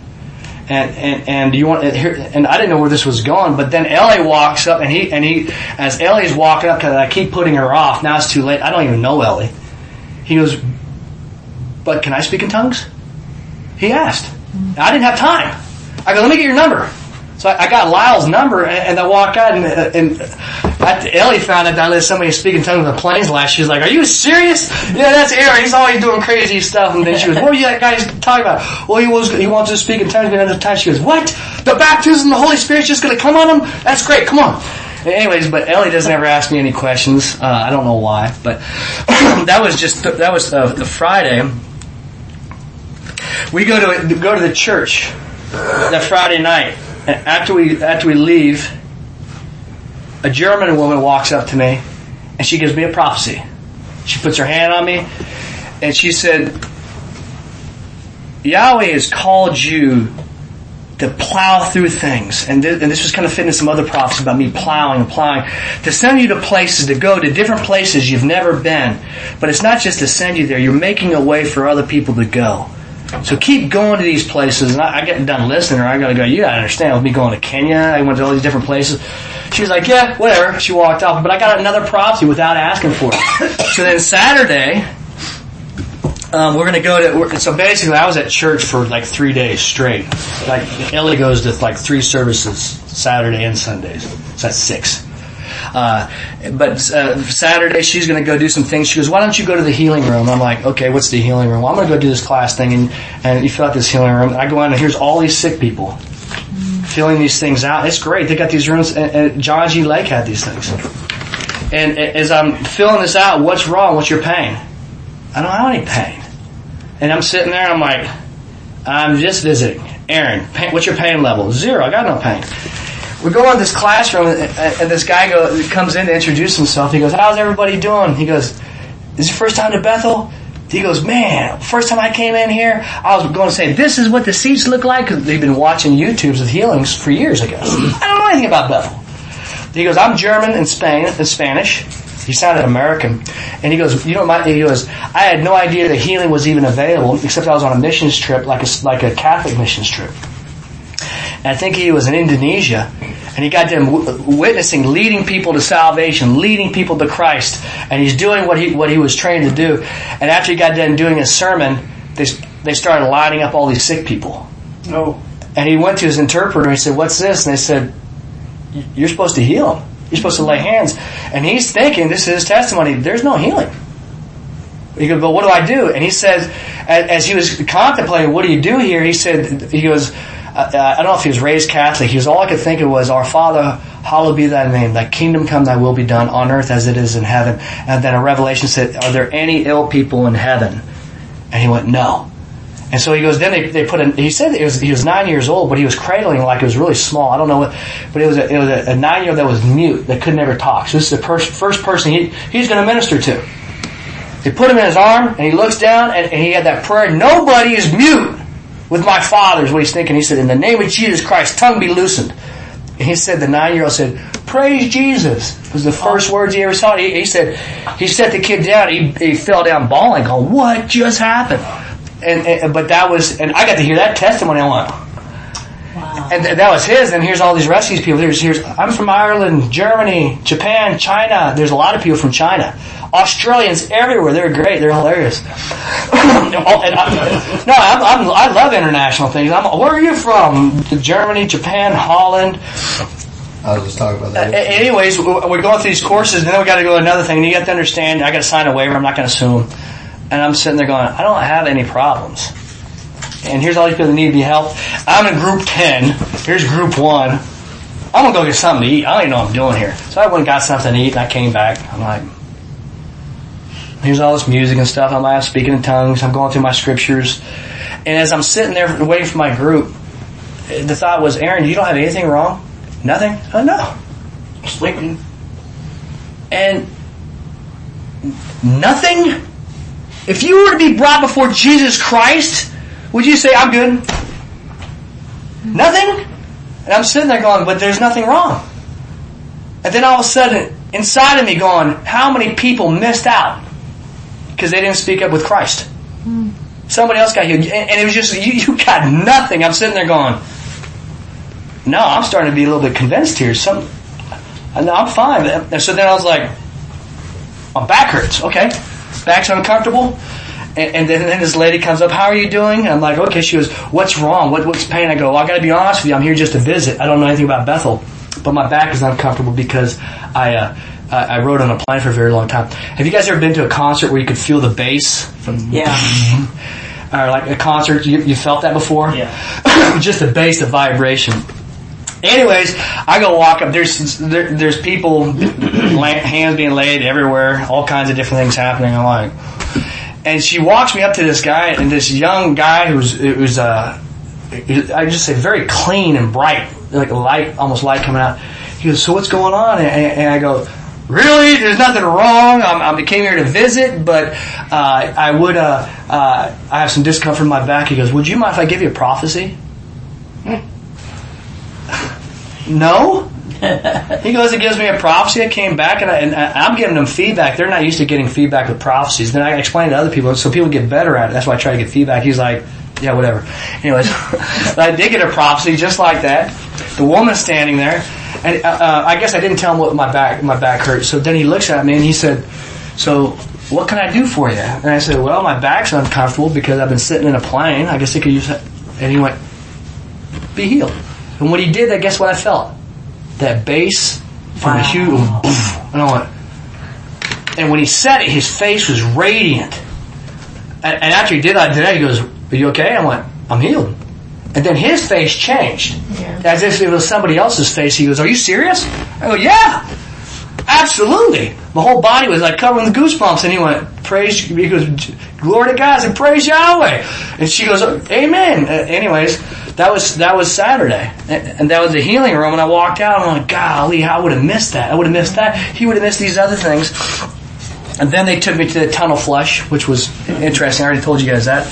And you want, and I didn't know where this was going, but then Ellie walks up, and he, as Ellie's walking up, because I keep putting her off, now it's too late, I don't even know Ellie. He goes, but can I speak in tongues? He asked. I didn't have time. I go, let me get your number. So I got Lyle's number, and I walk out, and Ellie found out that I let somebody speak in tongues on the planes last. She was like, are you serious? Yeah, that's Aaron. He's always doing crazy stuff. And then she goes, what are you guys talking about? Well, he wants to speak in tongues, but another time she goes, what? The baptism of the Holy Spirit's just going to come on him? That's great. Come on. Anyways, but Ellie doesn't ever ask me any questions. I don't know why, but that was the Friday. We go to the church that Friday night. And after we leave, a German woman walks up to me, and she gives me a prophecy. She puts her hand on me, and she said, Yahweh has called you to plow through things. And this was kind of fitting some other prophecy about me plowing, to send you to places, to go to different places you've never been. But it's not just to send you there. You're making a way for other people to go. So keep going to these places. And I get done listening, or I gotta go, you gotta understand, with me going to Kenya, I went to all these different places. She was like, yeah, whatever. She walked off. But I got another prophecy without asking for it. So then Saturday, we're going to go to, so basically I was at church for like 3 days straight. Like, Ellie goes to like 3 services, Saturday and Sundays. So that's 6. But Saturday she's going to go do some things. She goes, why don't you go to the healing room? I'm like, okay, what's the healing room? Well, I'm going to go do this class thing, and you fill out this healing room. I go in and here's all these sick people filling these things out. It's great. They got these rooms, and John G. Lake had these things. And as I'm filling this out, what's wrong? What's your pain? I don't have any pain. And I'm sitting there and I'm like, I'm just visiting. Aaron, what's your pain level? 0. I got no pain. We go in this classroom and this guy comes in to introduce himself. He goes, how's everybody doing? He goes, this is your first time to Bethel? He goes, man, first time I came in here, I was going to say, this is what the seats look like, because they've been watching YouTubes of healings for years, I guess. I don't know anything about Bethel. He goes, I'm German and Spanish. He sounded American. And he goes, he goes, I had no idea that healing was even available, except I was on a missions trip, like a Catholic missions trip. And I think he was in Indonesia, and he got them witnessing, leading people to salvation, leading people to Christ, and he's doing what he was trained to do. And after he got done doing his sermon, they started lining up all these sick people. Oh. And he went to his interpreter and he said, what's this? And they said, you're supposed to heal them. You're supposed to lay hands. And he's thinking, this is his testimony, there's no healing. He goes, but what do I do? And he says, as he was contemplating, what do you do here? He goes, I don't know if he was raised Catholic. He goes, all I could think of was, our Father, hallowed be thy name. Thy kingdom come, thy will be done on earth as it is in heaven. And then a revelation said, are there any ill people in heaven? And he went, no. And so he goes, then they put he said he was 9 years old, but he was cradling like it was really small. I don't know what, but it was a 9-year-old that was mute, that could never talk. So this is the first person he's going to minister to. They put him in his arm, and he looks down, and he had that prayer, nobody is mute with my Father, is what he's thinking. He said, in the name of Jesus Christ, tongue be loosened. And he said, the 9-year-old said, praise Jesus. It was the first words he ever saw. He said, he set the kid down, he fell down bawling, going, what just happened? But that was, and I got to hear that testimony. I went, wow. And that was his. And here's all these rest of these people. I'm from Ireland, Germany, Japan, China. There's a lot of people from China. Australians everywhere. They're great. They're hilarious. I love international things. Where are you from? Germany, Japan, Holland. I was just talking about that. Anyways, we're going through these courses, and then we got to go to another thing. And you have to understand, I got to sign a waiver. I'm not going to sue them. And I'm sitting there going, I don't have any problems. And here's all these people that need to be helped. I'm in group 10. Here's group 1. I'm going to go get something to eat. I don't even know what I'm doing here. So I went and got something to eat, and I came back. I'm like, here's all this music and stuff. I'm speaking in tongues. I'm going through my scriptures. And as I'm sitting there waiting for my group, the thought was, Aaron, you don't have anything wrong? Nothing? Oh, no. Sleeping. And nothing? If you were to be brought before Jesus Christ, would you say, I'm good? Nothing? And I'm sitting there going, but there's nothing wrong. And then all of a sudden, inside of me going, how many people missed out because they didn't speak up with Christ? Somebody else got healed. And it was just, you got nothing. I'm sitting there going, no, I'm starting to be a little bit convinced here. No, I'm fine. And so then I was like, my back hurts. Okay. Back's uncomfortable. And then this lady comes up, how are you doing? And I'm like, okay. She goes, what's wrong? What's pain? I go, well, I got to be honest with you. I'm here just to visit. I don't know anything about Bethel. But my back is uncomfortable because I rode on a plane for a very long time. Have you guys ever been to a concert where you could feel the bass? Yeah. Or like a concert, you felt that before? Yeah. Just the bass, the vibration. Anyways, I go walk up. There's people, hands being laid everywhere, all kinds of different things happening. I'm like, and she walks me up to this guy, and this young guy who's I just say very clean and bright, like a light, almost light coming out. He goes, so what's going on? And I go, really? There's nothing wrong. I came here to visit, but I have some discomfort in my back. He goes, would you mind if I give you a prophecy? No. He goes and gives me a prophecy. I came back and I'm giving them feedback. They're not used to getting feedback with prophecies. Then I explain to other people so people get better at it. That's why I try to get feedback. He's like, yeah, whatever. Anyways, I did get a prophecy just like that. The woman's standing there, and I guess I didn't tell him what my back hurt. So then he looks at me and he said, so what can I do for you? And I said, well, my back's uncomfortable because I've been sitting in a plane. I guess I could use it. And he went, be healed. And when he did that, guess what I felt? That bass from the huge, and I went, and when he said it, his face was radiant. And after he did that, he goes, are you okay? I went, I'm healed. And then his face changed. Yeah. As if it was somebody else's face. He goes, are you serious? I go, yeah, absolutely. My whole body was like covering the goosebumps. And he went, he goes, glory to God, and praise Yahweh. And she goes, amen. Anyways, that was Saturday. And that was the healing room. And I walked out and I'm like, golly, I would have missed that. I would have missed that. He would have missed these other things. And then they took me to the tunnel flush, which was interesting. I already told you guys that.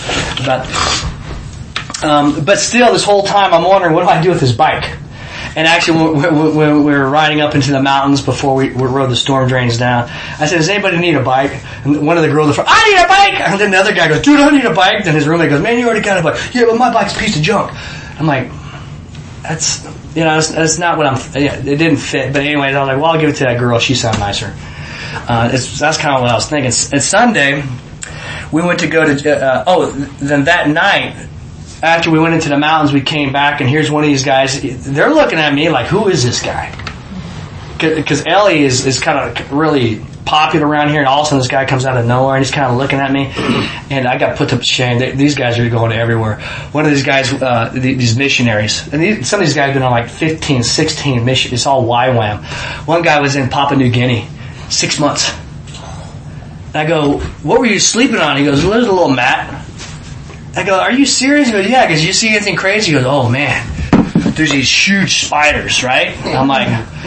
But still, this whole time I'm wondering, what do I do with this bike? And actually, when we were riding up into the mountains before we rode the storm drains down, I said, does anybody need a bike? And one of the girls, I need a bike! And then the other guy goes, dude, I need a bike. Then his roommate goes, man, you already got a bike. Yeah, but my bike's a piece of junk. I'm like, that's not what it didn't fit. But anyways, I was like, well, I'll give it to that girl. She sounds nicer. That's kind of what I was thinking. And Sunday, we went to go to, then that night, after we went into the mountains, we came back, and here's one of these guys. They're looking at me like, who is this guy? Because Ellie is kind of really popular around here, and all of a sudden this guy comes out of nowhere, and he's kind of looking at me, and I got put to shame. These guys are going everywhere. One of these guys, these missionaries, and some of these guys have been on like 15, 16 missions. It's all YWAM. One guy was in Papua New Guinea, 6 months. And I go, what were you sleeping on? He goes, well, there's a little mat. I go, are you serious? He goes, yeah, because you see anything crazy? He goes, oh man, there's these huge spiders, right? I'm like,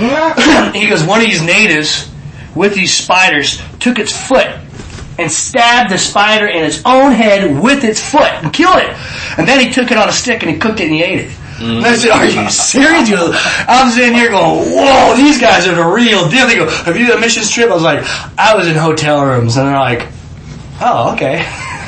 he goes, one of these natives with these spiders took its foot and stabbed the spider in its own head with its foot and killed it. And then he took it on a stick and he cooked it and he ate it. And I said, are you serious? He goes, I'm sitting here going, whoa, these guys are the real deal. They go, have you done a missions trip? I was like, I was in hotel rooms. And they're like, oh, okay.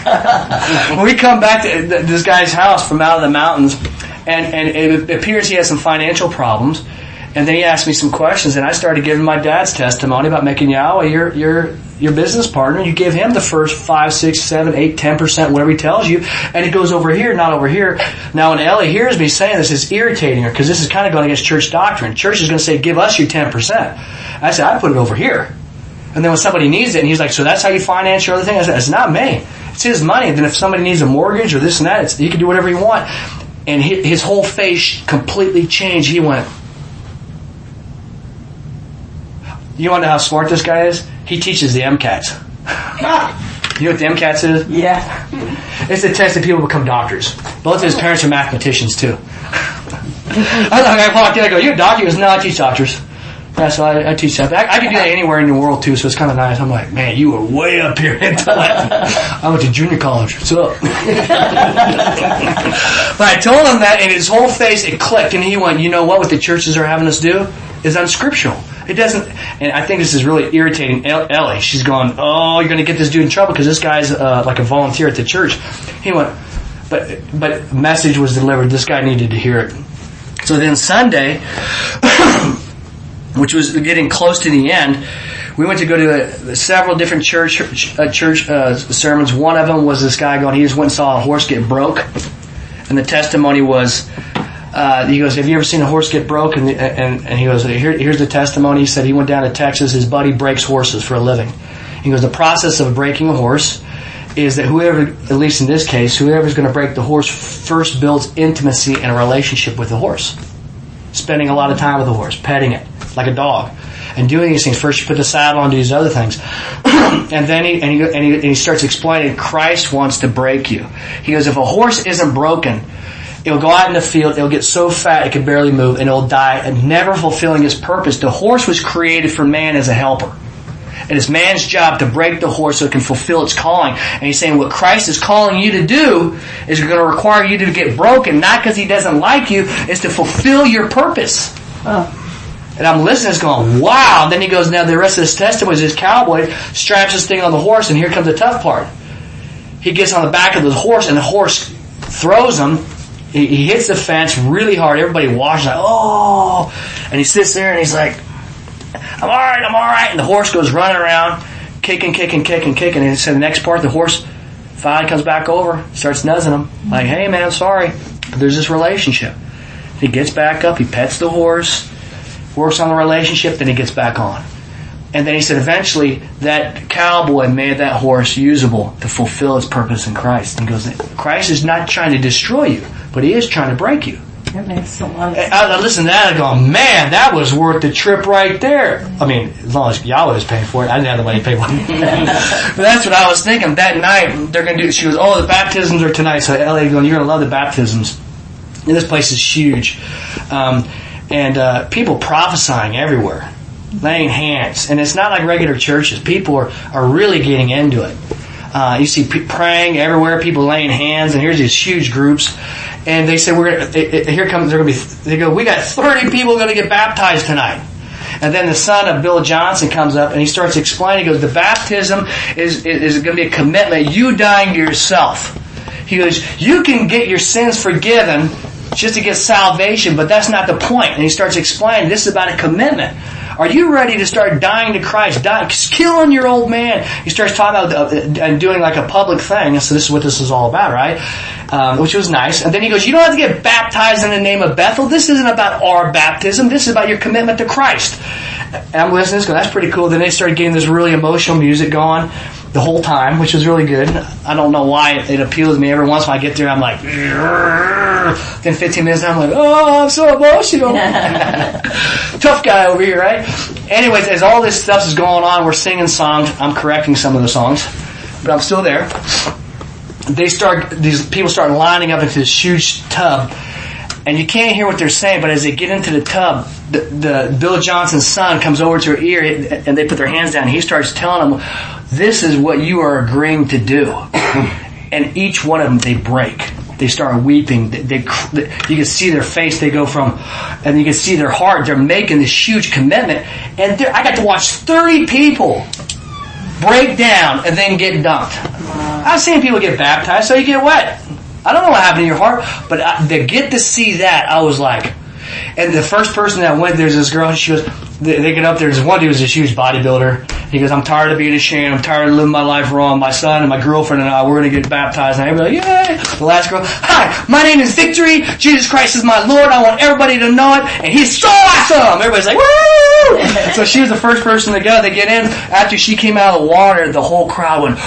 When we come back to this guy's house from out of the mountains, and it appears he has some financial problems, and then he asked me some questions, and I started giving my dad's testimony about making Yahweh your business partner. You give him the first 5, 6, 7, 8, 10%, whatever he tells you, and it goes over here, not over here. Now, when Ellie hears me saying this, it's irritating her, because this is kind of going against church doctrine. Church is going to say, give us your 10%. I said, I put it over here. And then when somebody needs it, and he's like, so that's how you finance your other thing? I said, it's not me. It's his money. Then if somebody needs a mortgage or this and that, he can do whatever he wants. And his whole face completely changed. He went, you want to know how smart this guy is? He teaches the MCATs. You know what the MCATs is? Yeah. It's a test that people become doctors. Both of his parents are mathematicians too. I walked in, I go, you're a doctor? He goes, no, I teach doctors. Yeah, so I teach that. I can do that anywhere in the world too, so it's kind of nice. I'm like, man, you were way up here in time. I went to junior college. What's up? But I told him that, and his whole face, it clicked, and he went, you know what the churches are having us do is unscriptural. It doesn't, and I think this is really irritating Ellie. She's going, oh, you're going to get this dude in trouble because this guy's like a volunteer at the church. He went, but message was delivered. This guy needed to hear it. So then Sunday, which was getting close to the end, we went to go to several different church sermons. One of them was this guy going, he just went and saw a horse get broke. And the testimony was, he goes, have you ever seen a horse get broke? And he goes, here's the testimony. He said he went down to Texas. His buddy breaks horses for a living. He goes, the process of breaking a horse is that whoever, at least in this case, whoever's going to break the horse first builds intimacy and a relationship with the horse. Spending a lot of time with the horse, petting it like a dog, and doing these things. First you put the saddle on, do these other things. And then he starts explaining Christ wants to break you. He goes, if a horse isn't broken, It'll go out in the field, it'll get so fat it can barely move, and it'll die, and never fulfilling its purpose. The horse was created for man as a helper. And it's man's job to break the horse so it can fulfill its calling. And he's saying what Christ is calling you to do is going to require you to get broken, not because he doesn't like you, it's to fulfill your purpose. And I'm listening, it's going, wow. And then he goes, now the rest of his testimony is this cowboy straps this thing on the horse, and here comes the tough part. He gets on the back of the horse, and the horse throws him. He hits the fence really hard. Everybody watches like, oh. And he sits there and he's like, I'm alright. And the horse goes running around, kicking. And so the next part, the horse finally comes back over, starts nuzzing him. Like, hey man, I'm sorry. But there's this relationship. He gets back up, he pets the horse, works on the relationship, then he gets back on. And then he said eventually that cowboy made that horse usable to fulfill its purpose in Christ. And he goes, Christ is not trying to destroy you, but he is trying to break you. That makes a lot of sense. I listen to that and go, man, that was worth the trip right there. I mean, as long as Yahweh was paying for it, I didn't have the money to pay for it. But that's what I was thinking. That night, they're going to do, she goes, oh, the baptisms are tonight. So Ellie going, you're going to love the baptisms. And this place is huge. And people prophesying everywhere, laying hands. And it's not like regular churches. People are really getting into it. You see praying everywhere, people laying hands, and here's these huge groups. And they say, they go, we got 30 people going to get baptized tonight. And then the son of Bill Johnson comes up and he starts explaining, he goes, the baptism is going to be a commitment, you dying to yourself. He goes, you can get your sins forgiven just to get salvation, but that's not the point. And he starts explaining, this is about a commitment. Are you ready to start dying to Christ? Killing your old man. He starts talking about and doing like a public thing. So this is what this is all about, right? Which was nice. And then he goes, you don't have to get baptized in the name of Bethel. This isn't about our baptism. This is about your commitment to Christ. And I'm listening to this, that's pretty cool. Then they started getting this really emotional music going the whole time, which was really good. I don't know why it appeals to me. Every once in a while I get there, I'm like, then 15 minutes I'm like, oh, I'm so emotional. Tough guy over here, right? Anyways, as all this stuff is going on, we're singing songs. I'm correcting some of the songs, but I'm still there. These people start lining up into this huge tub, and you can't hear what they're saying, but as they get into the tub, the Bill Johnson's son comes over to her ear, and they put their hands down, and he starts telling them, this is what you are agreeing to do. And each one of them, they break. They start weeping. You can see their face. They go from, and you can see their heart. They're making this huge commitment. And I got to watch 30 people break down and then get dunked. I've seen people get baptized, so you get wet. I don't know what happened to your heart, but to get to see that, I was like, and the first person that went, there's this girl, she goes, they get up there, there's one dude who's this huge bodybuilder. He goes, I'm tired of being ashamed, I'm tired of living my life wrong. My son and my girlfriend and I, we're going to get baptized. And everybody like, yay! The last girl, hi, my name is Victory, Jesus Christ is my Lord, I want everybody to know it, and He's so awesome! Everybody's like, woo! So she was the first person to go. They get in, after she came out of the water, the whole crowd went,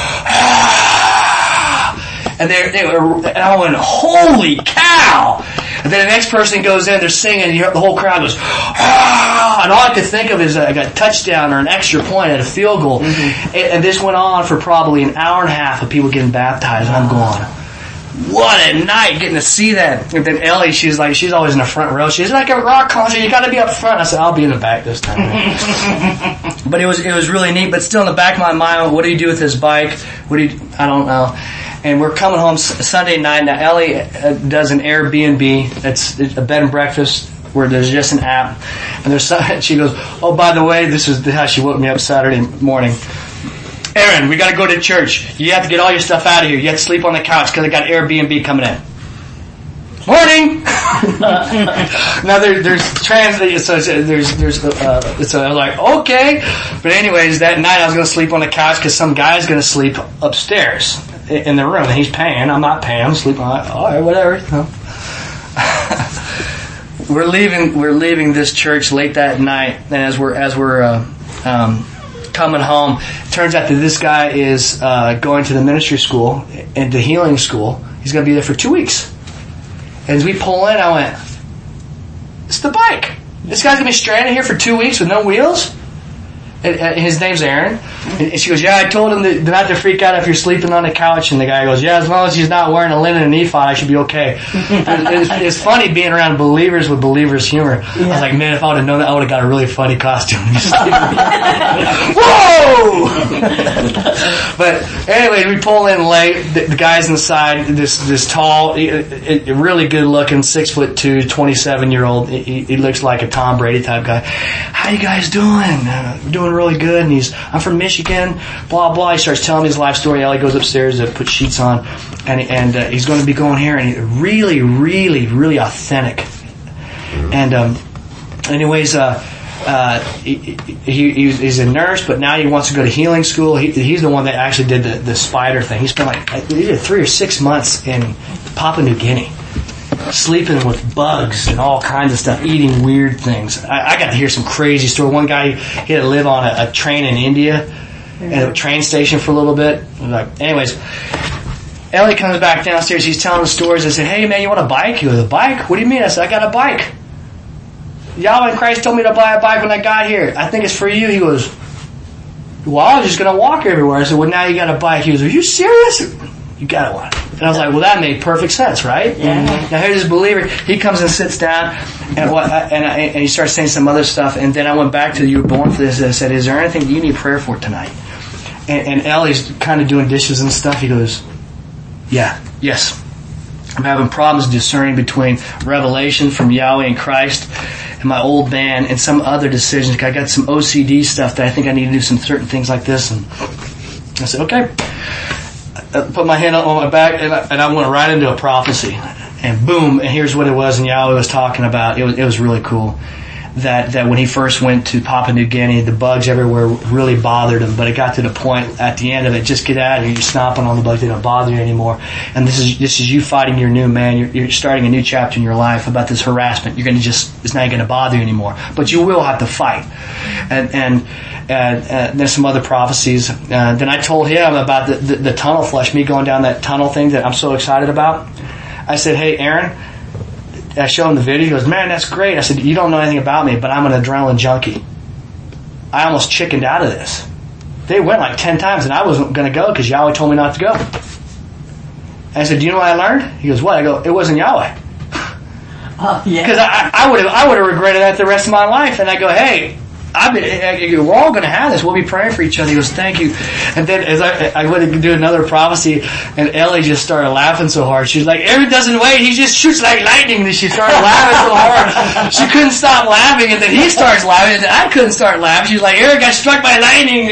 and I went, holy cow! And then the next person goes in, they're singing, and the whole crowd goes, ah! And all I could think of is I got a touchdown or an extra point at a field goal. Mm-hmm. And this went on for probably an hour and a half of people getting baptized. And I'm going, what a night getting to see that. And then Ellie, she's always in the front row. She's like a rock concert, you got to be up front. I said, I'll be in the back this time. But it was really neat. But still in the back of my mind, what do you do with this bike? I don't know. And we're coming home Sunday night. Now Ellie does an Airbnb. It's a bed and breakfast where there's just an app. And she goes, oh, by the way, this is how she woke me up Saturday morning. Aaron, we got to go to church. You have to get all your stuff out of here. You have to sleep on the couch because I got Airbnb coming in. Morning. Now there's translate. So it's like okay, but anyways, that night I was going to sleep on the couch because some guy's going to sleep upstairs in the room, and he's paying. I'm not paying. I'm sleeping. All right, whatever. No. We're leaving this church late that night, and as we're coming home, it turns out that this guy is going to the ministry school and the healing school. He's going to be there for 2 weeks. And as we pull in, I went, it's the bike. This guy's going to be stranded here for 2 weeks with no wheels? And his name's Aaron. And she goes, yeah, I told him not to freak out if you're sleeping on the couch. And the guy goes, yeah, as long as he's not wearing a linen and ephod, I should be okay. It's funny being around believers with believers' humor. I was like, man, if I would have known that, I would have got a really funny costume. Whoa! But anyway, we pull in late. The guy's inside, this tall, really good looking, 6'2", 27-year-old. He looks like a Tom Brady type guy. How you guys doing? We're doing really good. And I'm from Michigan, blah, blah. He starts telling me his life story. Ellie goes upstairs to put sheets on, and he's going to be going here, and he's really, really, really authentic. And anyways, he's a nurse, but now he wants to go to healing school. He's the one that actually did the spider thing. He spent he did 3 or 6 months in Papua New Guinea, sleeping with bugs and all kinds of stuff, eating weird things. I got to hear some crazy story. One guy, he had to live on a train in India, at a train station for a little bit. Anyways, Ellie comes back downstairs. He's telling the stories. I said, hey, man, you want a bike? He goes, a bike? What do you mean? I said, I got a bike. Yahweh Christ told me to buy a bike when I got here. I think it's for you. He goes, well, I was just going to walk everywhere. I said, well, now you got a bike. He goes, are you serious? You got one. And I was like, well, that made perfect sense, right? Yeah. Now here's this believer. He comes and sits down, and he starts saying some other stuff. And then I went back to, you were born for this, and I said, is there anything you need prayer for tonight? And Ellie's kind of doing dishes and stuff. He goes, yes. I'm having problems discerning between revelation from Yahweh and Christ and my old man and some other decisions. I got some OCD stuff that I think I need to do some certain things like this. And I said, okay. I put my hand on my back, and I went right into a prophecy. And boom, and here's what it was, and Yahweh was talking about. It was really cool. That when he first went to Papua New Guinea, the bugs everywhere really bothered him, but it got to the point at the end of it, just get out of here, you're stomping on the bugs, they don't bother you anymore. And this is you fighting your new man, you're starting a new chapter in your life about this harassment. It's not going to bother you anymore. But you will have to fight. And there's some other prophecies. Then I told him about the tunnel flush, me going down that tunnel thing that I'm so excited about. I said, hey, Aaron, I showed him the video. He goes, man, that's great. I said, you don't know anything about me, but I'm an adrenaline junkie. I almost chickened out of this. They went like 10 times, and I wasn't going to go because Yahweh told me not to go. And I said, do you know what I learned? He goes, what? I go, it wasn't Yahweh. Because I would have regretted that the rest of my life. And I go, hey, we're all going to have this. We'll be praying for each other. He goes, thank you. And then as I went to do another prophecy, and Ellie just started laughing so hard. She's like, Aaron doesn't wait. He just shoots like lightning. And she started laughing so hard. She couldn't stop laughing. And then he starts laughing. And then I couldn't start laughing. She's like, Aaron got struck by lightning.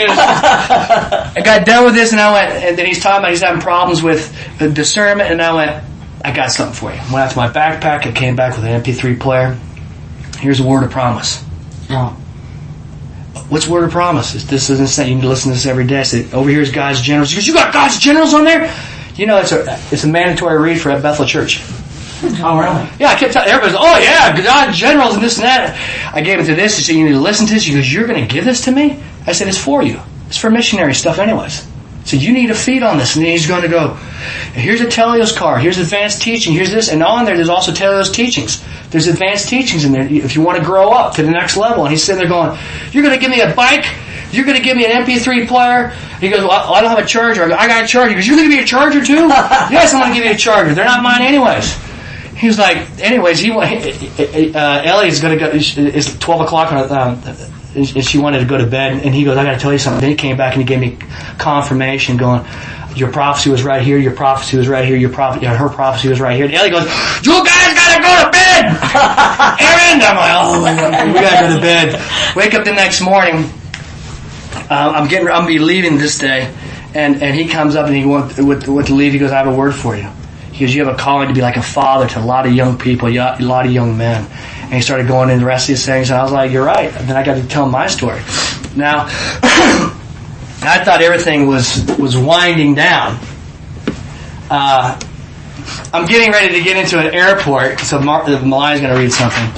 I got done with this, and I went, and then he's talking about he's having problems with discernment. And I went, I got something for you. I went out to my backpack. I came back with an MP3 player. Here's a word of promise. Oh. What's word of promise? This isn't saying you need to listen to this every day. I said, over here is God's generals. He goes, you got God's generals on there? You know, it's a mandatory read for at Bethel Church. Oh, really? Yeah, I kept telling everybody, oh yeah, God's generals and this and that. I gave it to this. He said, you need to listen to this. He goes, you're going to give this to me? I said, it's for you. It's for missionary stuff anyways. So you need to feed on this. And then he's going to go, here's a Telios card. Here's advanced teaching. Here's this. And on there's also Telios teachings. There's advanced teachings in there if you want to grow up to the next level. And he's sitting there going, you're going to give me a bike? You're going to give me an MP3 player? He goes, well, I don't have a charger. I go, I got a charger. He goes, you're going to give me a charger too? Yes, I'm going to give you a charger. They're not mine anyways. He was like, anyways, Ellie's going to go, it's 12 o'clock and she wanted to go to bed, and he goes, I got to tell you something. Then he came back and he gave me confirmation going, your prophecy was right here, your prophecy was right here, her prophecy was right here. And Ellie goes, you guys got to go to bed! Aaron! I'm like, oh my God, we got to go to bed. Wake up the next morning. I'm going to be leaving this day, and he comes up and he wants to leave. He goes, I have a word for you. He goes, you have a calling to be like a father to a lot of young people, a lot of young men. And he started going into the rest of these things, and I was like, you're right. And then I got to tell my story. Now, I thought everything was winding down. I'm getting ready to get into an airport, so Malai's going to read something.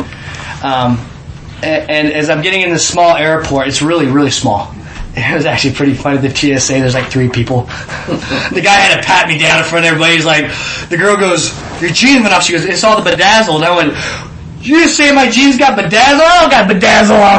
And as I'm getting in this small airport, it's really, really small. It was actually pretty funny. The TSA, there's like 3 people. The guy had to pat me down in front of everybody. He's like, the girl goes, your jeans went off. She goes, it's all the bedazzled. I went, you just say my jeans got bedazzled? I don't got bedazzled on.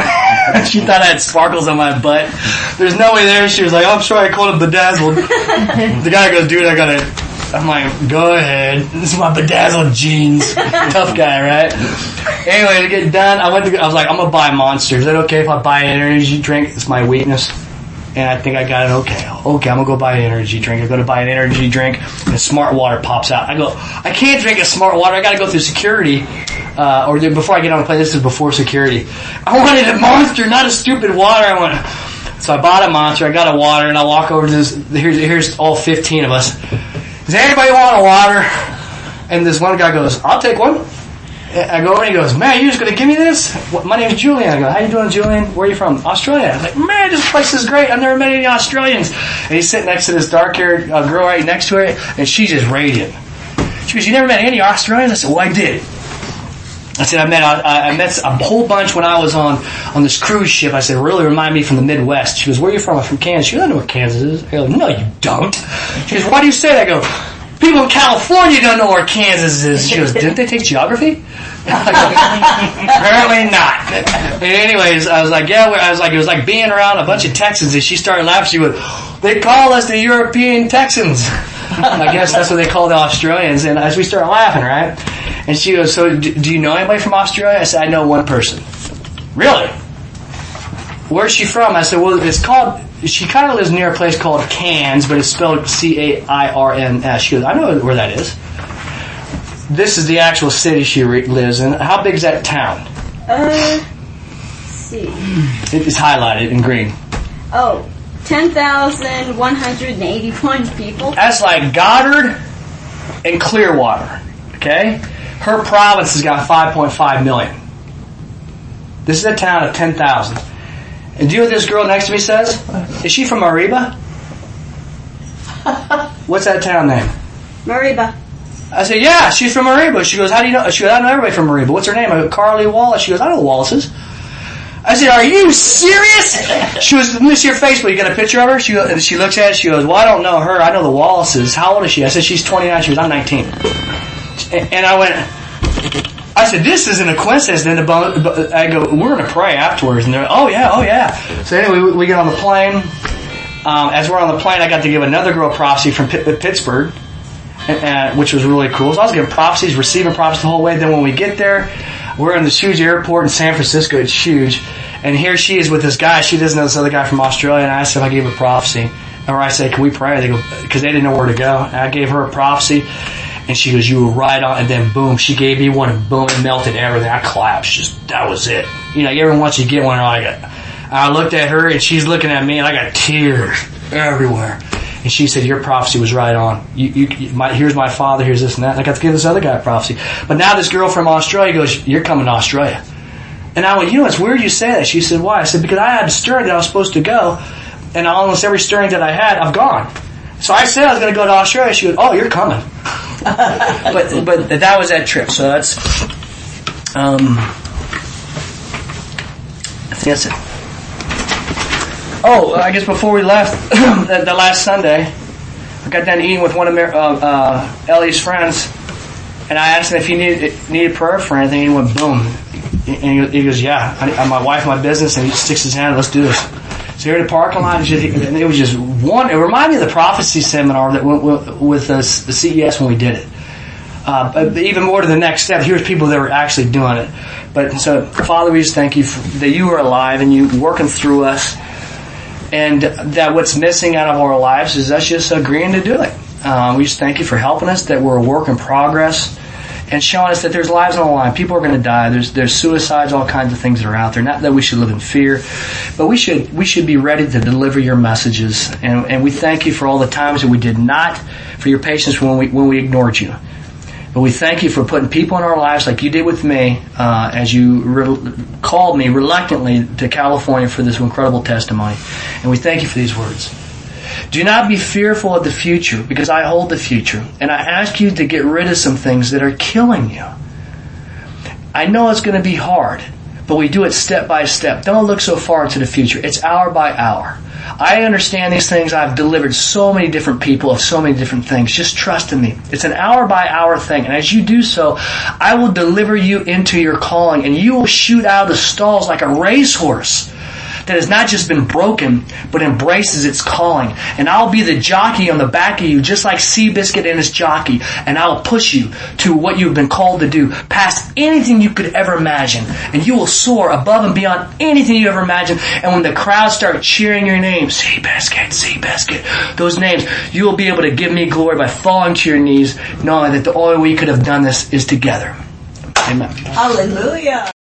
She thought I had sparkles on my butt. There's no way there. She was like, oh, I'm sorry, I called him bedazzled. The guy goes, dude, I'm like, go ahead. This is my bedazzled jeans. Tough guy, right? Anyway, to get done, I was like, I'm going to buy Monster. Is that okay if I buy an energy drink? It's my weakness. And I think I got it okay. Okay, I'm going to go buy an energy drink. I go to buy an energy drink, and Smart Water pops out. I go, I can't drink a Smart Water. I got to go through security. Before I get on the plane, this is before security. I wanted a Monster, not a stupid water. So I bought a Monster. I got a water, and I walk over to this. Here's all 15 of us. Does anybody want a water? And this one guy goes, I'll take one. I go over and he goes, man, you're just going to give me this? My name's Julian. I go, how you doing, Julian? Where are you from? Australia. I'm like, man, this place is great. I've never met any Australians. And he's sitting next to this dark-haired girl right next to her, and she's just radiant. She goes, you never met any Australians? I said, well, I did. I said, I met a whole bunch when I was on this cruise ship. I said, really remind me from the Midwest. She goes, where are you from? I'm from Kansas. She goes, I know where Kansas is. I go, no, you don't. She goes, why do you say that? I go, people in California don't know where Kansas is. She goes, didn't they take geography? Apparently not. And anyways, I was like, yeah, it was like being around a bunch of Texans, and she started laughing. She went, they call us the European Texans. I guess that's what they call the Australians. And as we started laughing, right? And she goes, so do you know anybody from Australia? I said, I know one person. Really? Where's she from? I said, well, she kind of lives near a place called Cairns, but it's spelled Cairns. She goes, I know where that is. This is the actual city she lives in. How big is that town? Let's see. It is highlighted in green. Oh, 10,181 people. That's like Goddard and Clearwater. Okay? Her province has got 5.5 million. This is a town of 10,000. And do you know what this girl next to me says? Is she from Mariba? What's that town name? Mariba. I said, yeah, she's from Mariba. She goes, how do you know? She goes, I know everybody from Mariba. What's her name? I go, Carly Wallace. She goes, I know the Wallaces. I said, are you serious? She goes, let me see your Facebook. You got a picture of her? She looks at it. She goes, well, I don't know her. I know the Wallaces. How old is she? I said, she's 29. She goes, I'm 19. And I said, this isn't a coincidence. Then I go, we're going to pray afterwards. And they're like, oh yeah. So anyway, we get on the plane. As we're on the plane, I got to give another girl prophecy from Pittsburgh, which was really cool. So I was giving prophecies, receiving prophecies the whole way. Then when we get there, we're in this huge airport in San Francisco. It's huge. And here she is with this guy. She doesn't know this other guy from Australia. And I asked if I gave a prophecy. Or I said, can we pray? They go, because they didn't know where to go. And I gave her a prophecy. And she goes, you were right on. And then boom, she gave me one, and boom, it melted everything. I collapsed. That was it. You know, every once you get one, I looked at her, and she's looking at me, and I got tears everywhere. And she said, your prophecy was right on. Here's my father, here's this and that. And I got to give this other guy a prophecy. But now this girl from Australia goes, you're coming to Australia. And I went, it's weird you say that. She said, why? I said, because I had a stirring that I was supposed to go, and almost every stirring that I had, I've gone. So I said I was going to go to Australia. She goes, oh, you're coming. but that was that trip. So that's, I think that's it. Oh, I guess before we left, the last Sunday, I got done eating with one of Ellie's friends, and I asked him if he needed prayer for anything, and he went, boom. And he goes, yeah, my wife, my business, and he sticks his hand, let's do this. So here at the parking lot, it was just one. It reminded me of the prophecy seminar that went with the CES when we did it. But even more to the next step, here's people that were actually doing it. But so, Father, we just thank you that you are alive and you working through us, and that what's missing out of our lives is us just agreeing to do it. We just thank you for helping us, that we're a work in progress, and showing us that there's lives on the line. People are going to die. There's suicides, all kinds of things that are out there. Not that we should live in fear, but we should be ready to deliver your messages. And we thank you for all the times that we did not, for your patience when we ignored you. But we thank you for putting people in our lives like you did with me, as you called me reluctantly to California for this incredible testimony. And we thank you for these words. Do not be fearful of the future, because I hold the future. And I ask you to get rid of some things that are killing you. I know it's going to be hard, but we do it step by step. Don't look so far into the future. It's hour by hour. I understand these things. I've delivered so many different people of so many different things. Just trust in me. It's an hour by hour thing. And as you do so, I will deliver you into your calling, and you will shoot out of the stalls like a racehorse that has not just been broken, but embraces its calling. And I'll be the jockey on the back of you, just like Seabiscuit and his jockey. And I'll push you to what you've been called to do, past anything you could ever imagine. And you will soar above and beyond anything you ever imagined. And when the crowd start cheering your name, Seabiscuit, Seabiscuit, those names, you will be able to give me glory by falling to your knees, knowing that the only way we could have done this is together. Amen. Hallelujah.